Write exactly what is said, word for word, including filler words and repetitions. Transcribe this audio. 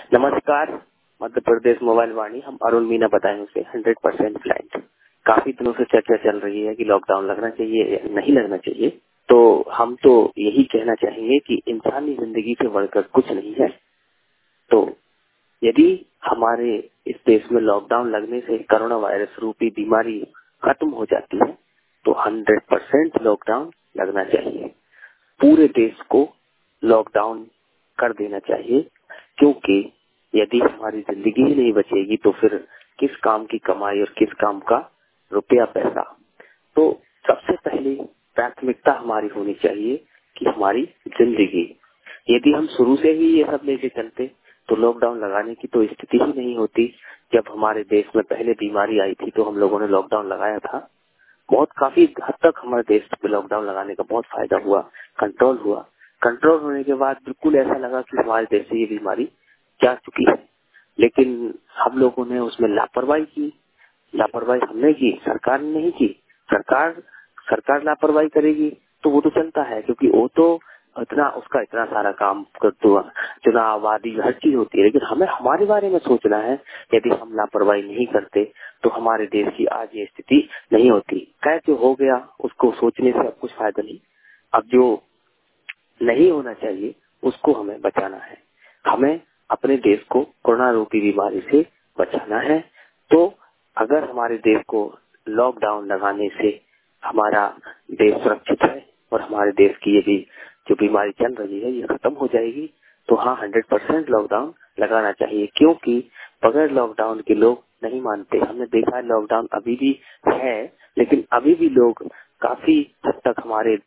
नमस्कार, मध्य प्रदेश मोबाइल वाणी। हम अरुण मीना बताएं उसे हंड्रेड परसेंट फ्लाइट। काफी दिनों से चर्चा चल रही है कि लॉकडाउन लगना चाहिए या नहीं लगना चाहिए। तो हम तो यही कहना चाहेंगे कि इंसानी जिंदगी से बढ़कर कुछ नहीं है। तो यदि हमारे इस देश में लॉकडाउन लगने से कोरोना वायरस रूपी बीमारी खत्म हो जाती है तो हंड्रेड परसेंट लॉकडाउन लगना चाहिए। पूरे देश को लॉकडाउन कर देना चाहिए, क्योंकि यदि हमारी जिंदगी ही नहीं बचेगी तो फिर किस काम की कमाई और किस काम का रुपया पैसा। तो सबसे पहले प्राथमिकता हमारी होनी चाहिए कि हमारी जिंदगी। यदि हम शुरू से ही ये सब लेके चलते तो लॉकडाउन लगाने की तो स्थिति ही नहीं होती। जब हमारे देश में पहले बीमारी आई थी तो हम लोगों ने लॉकडाउन लगाया था। बहुत काफी हद तक हमारे देश में लॉकडाउन लगाने का बहुत फायदा हुआ, कंट्रोल हुआ। कंट्रोल होने के बाद बिल्कुल ऐसा लगा कि हमारे देश से ये बीमारी जा चुकी है, लेकिन हम लोगों ने उसमें लापरवाही की। लापरवाही हमने की, सरकार ने नहीं की। सरकार सरकार लापरवाही करेगी तो वो तो चलता है, क्योंकि वो तो इतना उसका इतना सारा काम करता, चुनाव आदि हर चीज होती है। लेकिन हमें हमारे बारे में सोचना है। यदि हम लापरवाही नहीं करते तो हमारे देश की आज ये स्थिति नहीं होती। क्या जो हो गया उसको सोचने से अब कुछ फायदा नहीं। अब जो नहीं होना चाहिए उसको हमें बचाना है। हमें अपने देश को कोरोना रूपी बीमारी से बचाना है। तो अगर हमारे देश को लॉकडाउन लगाने से हमारा देश सुरक्षित है और हमारे देश की ये भी जो बीमारी चल रही है ये खत्म हो जाएगी, तो हाँ हंड्रेड परसेंट लॉकडाउन लगाना चाहिए। क्योंकि बगैर लॉकडाउन के लोग नहीं मानते। हमने देखा है लॉकडाउन अभी भी है, लेकिन अभी भी लोग काफी हद तक हमारे